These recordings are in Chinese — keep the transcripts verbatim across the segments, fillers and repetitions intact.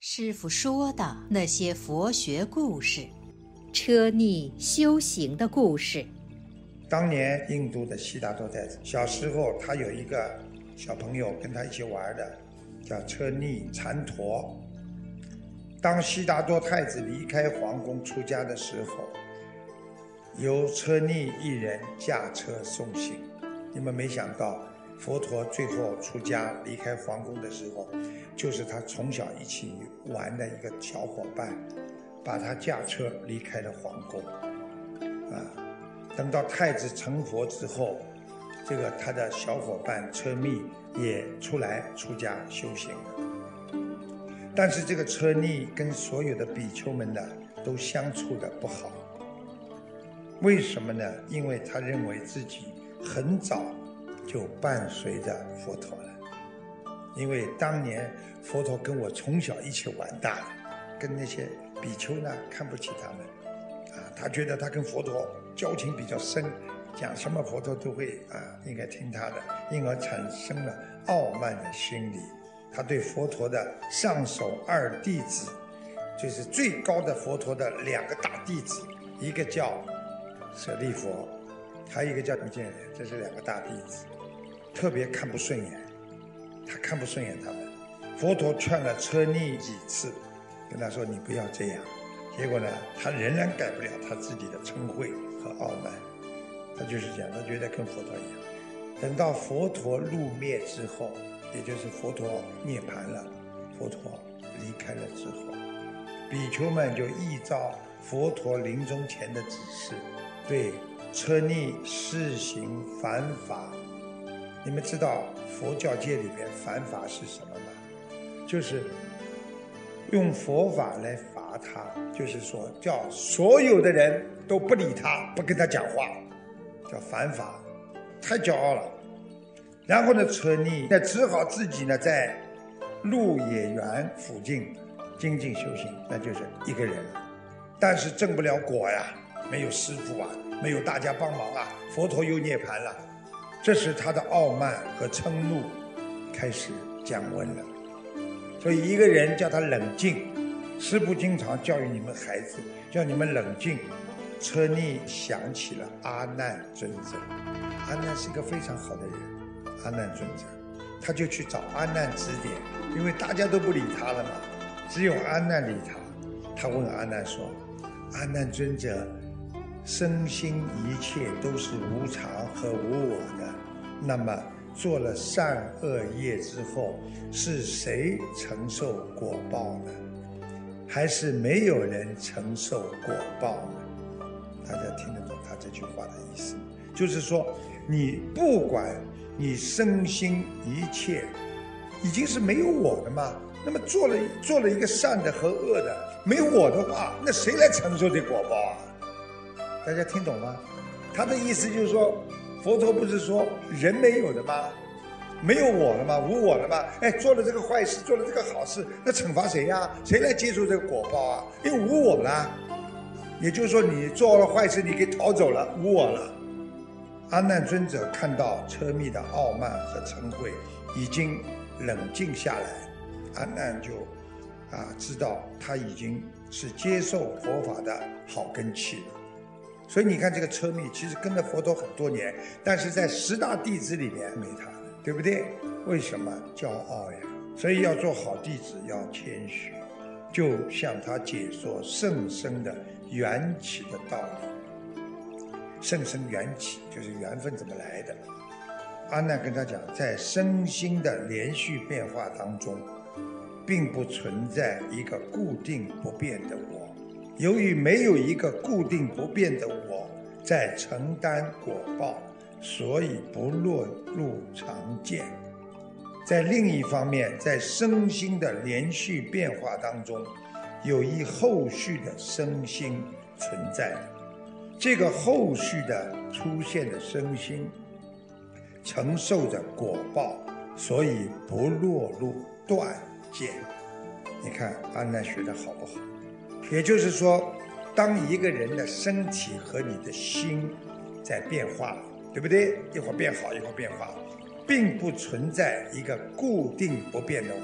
师父说的那些佛学故事，车逆修行的故事。 当年印度的悉达多太子小时候，他有一个小朋友跟他一起玩的，叫车逆禅陀。当悉达多太子离开皇宫出家的时候，由车逆一人驾车送行。你们没想到佛陀最后出家离开皇宫的时候，就是他从小一起玩的一个小伙伴把他驾车离开了皇宫啊。等到太子成佛之后，这个他的小伙伴车密也出来出家修行了。但是这个车逆跟所有的比丘们呢都相处的不好。为什么呢？因为他认为自己很早就伴随着佛陀了，因为当年佛陀跟我从小一起玩大的，跟那些比丘呢看不起他们啊，他觉得他跟佛陀交情比较深，讲什么佛陀都会啊应该听他的，因而产生了傲慢的心理。他对佛陀的上首二弟子，就是最高的佛陀的两个大弟子，一个叫舍利佛，还有一个叫无见人，这是两个大弟子，特别看不顺眼，他看不顺眼他们。佛陀劝了车逆几次，跟他说你不要这样，结果呢他仍然改不了他自己的嗔恚和傲慢。他就是这样，他觉得跟佛陀一样。等到佛陀入灭之后，也就是佛陀涅槃了，佛陀离开了之后，比丘们就依照佛陀临终前的指示，对车逆施行反法。你们知道佛教界里面反法是什么吗？就是用佛法来罚他，就是说叫所有的人都不理他，不跟他讲话，叫反法。太骄傲了。然后呢，车逆那只好自己呢在鹿野园附近精进修行，那就是一个人，但是证不了果呀，没有师父啊，没有大家帮忙啊，佛陀又涅槃了。这时他的傲慢和嗔怒开始降温了。所以一个人叫他冷静，师父经常教育你们孩子，叫你们冷静。车逆想起了阿难尊者，阿难是个非常好的人，阿难尊者，他就去找阿难指点，因为大家都不理他了嘛，只有阿难理他。他问阿难说，阿难尊者，身心一切都是无常和无我的，那么做了善恶业之后，是谁承受果报呢？还是没有人承受果报呢？大家听得懂他这句话的意思？就是说你不管你身心一切已经是没有我的嘛，那么做了做了一个善的和恶的，没有我的话，那谁来承受这果报啊？大家听懂吗？他的意思就是说，佛陀不是说人没有的吗？没有我了吗？无我了吗？哎，做了这个坏事，做了这个好事，那惩罚谁呀？谁来接受这个果报啊？因为无我了。也就是说，你做了坏事，你给逃走了，无我了。阿难尊者看到车密的傲慢和嗔恚已经冷静下来，阿难就啊知道他已经是接受佛法的好根器了。所以你看这个车密其实跟了佛陀很多年，但是在十大弟子里面没他，对不对？为什么？骄傲呀。所以要做好弟子要谦虚，就向他解说甚深的缘起的道理。甚深缘起就是缘分怎么来的。阿难跟他讲，在身心的连续变化当中，并不存在一个固定不变的我。由于没有一个固定不变的我在承担果报，所以不落入常见。在另一方面，在身心的连续变化当中，有一后续的身心存在的。这个后续的出现的身心承受着果报，所以不落入断见。你看阿难学的好不好？也就是说，当一个人的身体和你的心在变化，对不对？一会儿变好，一会儿变化，并不存在一个固定不变的我。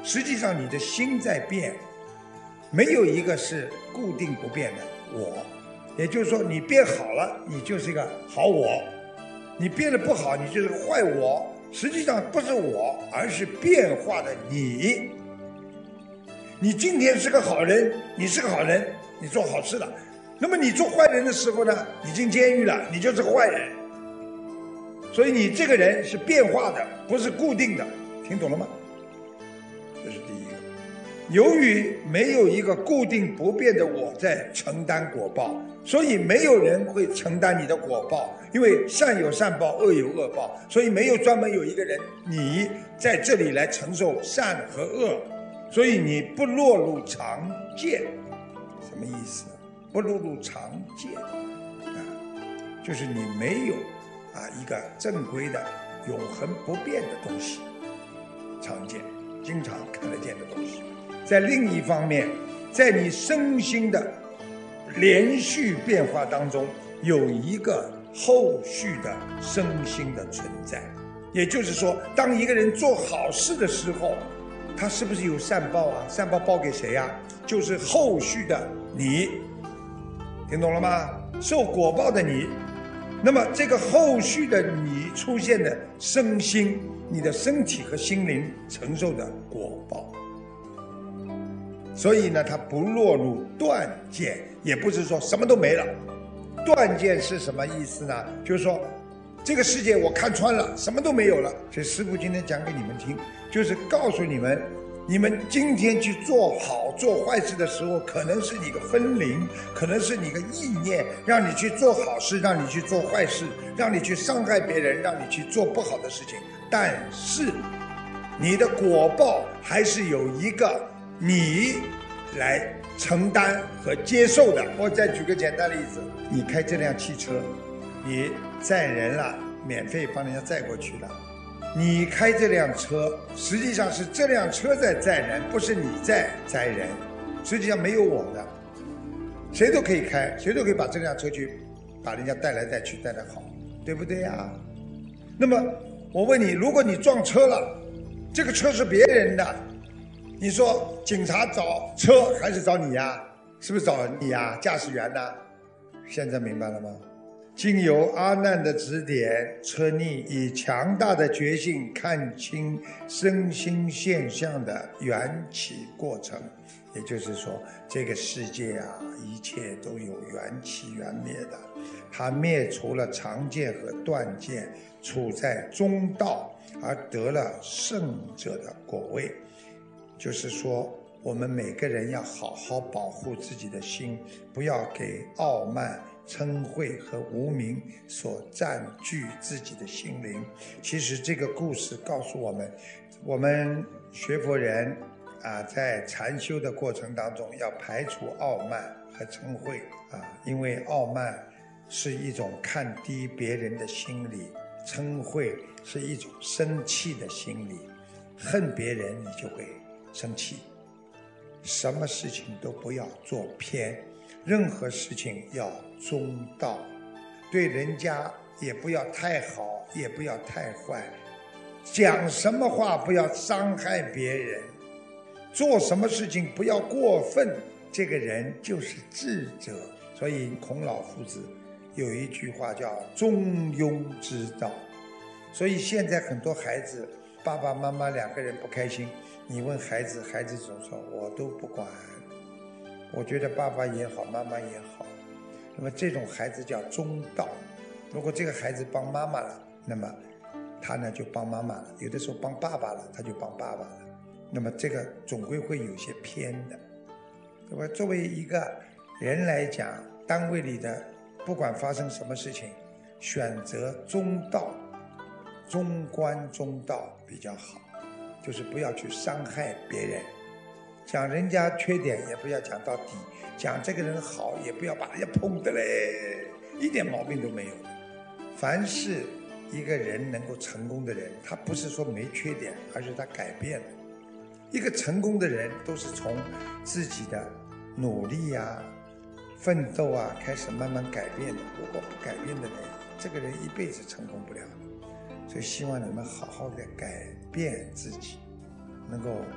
实际上你的心在变，没有一个是固定不变的我。也就是说，你变好了，你就是一个好我；你变得不好，你就是个坏我。实际上不是我，而是变化的你。你今天是个好人，你是个好人，你做好事了。那么你做坏人的时候呢，你进监狱了，你就是个坏人。所以你这个人是变化的，不是固定的，听懂了吗？这是第一个。由于没有一个固定不变的我在承担果报，所以没有人会承担你的果报，因为善有善报，恶有恶报，所以没有专门有一个人你在这里来承受善和恶，所以你不落入常见。什么意思？不落入常见啊，就是你没有啊一个正规的永恒不变的东西，常见经常看得见的东西。在另一方面，在你身心的连续变化当中，有一个后续的身心的存在。也就是说，当一个人做好事的时候，他是不是有善报啊？善报报给谁啊？就是后续的你，听懂了吗？受果报的你。那么这个后续的你出现的身心，你的身体和心灵承受的果报。所以呢，它不落入断见，也不是说什么都没了。断见是什么意思呢？就是说这个世界我看穿了，什么都没有了。所以师父今天讲给你们听，就是告诉你们，你们今天去做好做坏事的时候，可能是你个分灵，可能是你个意念，让你去做好事，让你去做坏事，让你去伤害别人，让你去做不好的事情。但是你的果报还是有一个你来承担和接受的。我再举个简单例子，你开这辆汽车，你载人了，免费帮人家载过去了。你开这辆车，实际上是这辆车在载人，不是你在载人。实际上没有我的，谁都可以开，谁都可以把这辆车去把人家带来带去，带得好，对不对呀？那么我问你，如果你撞车了，这个车是别人的，你说警察找车还是找你呀？是不是找你呀？驾驶员呢？现在明白了吗？经由阿难的指点，车逆以强大的决心看清身心现象的缘起过程。也就是说，这个世界啊，一切都有缘起缘灭的。它灭除了常见和断见，处在中道，而得了圣者的果位。就是说，我们每个人要好好保护自己的心，不要给傲慢、嗔恚和无明所占据自己的心灵。其实这个故事告诉我们，我们学佛人啊，在禅修的过程当中要排除傲慢和嗔恚啊，因为傲慢是一种看低别人的心理，嗔恚是一种生气的心理，恨别人你就会生气。什么事情都不要做偏，任何事情要中道，对人家也不要太好，也不要太坏，讲什么话不要伤害别人，做什么事情不要过分，这个人就是智者。所以孔老夫子有一句话叫中庸之道。所以现在很多孩子爸爸妈妈两个人不开心，你问孩子，孩子总说我都不管，我觉得爸爸也好妈妈也好。那么这种孩子叫中道。如果这个孩子帮妈妈了，那么他呢就帮妈妈了，有的时候帮爸爸了，他就帮爸爸了，那么这个总归会有些偏的。那么作为一个人来讲，单位里的不管发生什么事情，选择中道，中观中道比较好，就是不要去伤害别人，讲人家缺点也不要讲到底，讲这个人好也不要把人家捧得嘞，一点毛病都没有的。凡是一个人能够成功的人，他不是说没缺点，而是他改变了。一个成功的人都是从自己的努力啊、奋斗啊开始慢慢改变的。如果不改变的人，这个人一辈子成功不了。所以希望你们好好的改变自己，能够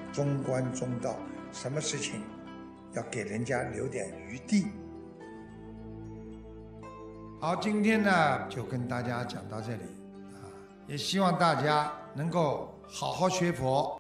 中观中道，什么事情要给人家留点余地。好，今天呢就跟大家讲到这里啊，也希望大家能够好好学佛，